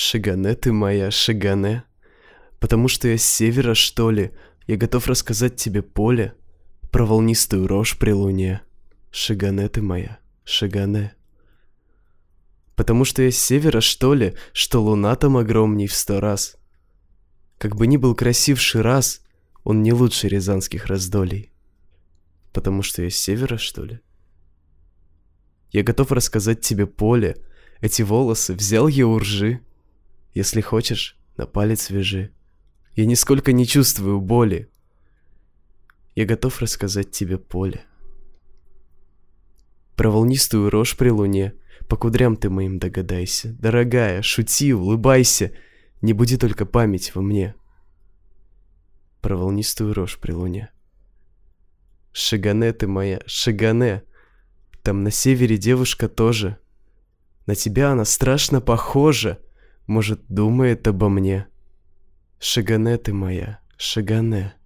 Шигане ты моя, Шигане. Потому что я с севера, что ли, я готов рассказать тебе, поле, про волнистую рожь при луне. Шигане ты моя, Шигане. Потому что я с севера, что ли, что луна там огромней в 100 раз. Как бы ни был красив Шираз, он не лучше рязанских раздолей. Потому что я с севера, что ли? Я готов рассказать тебе, поле, эти волосы взял я у ржи. Если хочешь, на палец вяжи. Я нисколько не чувствую боли. Я готов рассказать тебе, поле. Про волнистую рожь при луне, по кудрям ты моим догадайся. Дорогая, шути, улыбайся, не буди только память во мне. Про волнистую рожь при луне. Шигане ты моя, Шигане. Там на севере девушка тоже. На тебя она страшно похожа. Может, думает обо мне. Шигане ты моя, Шигане.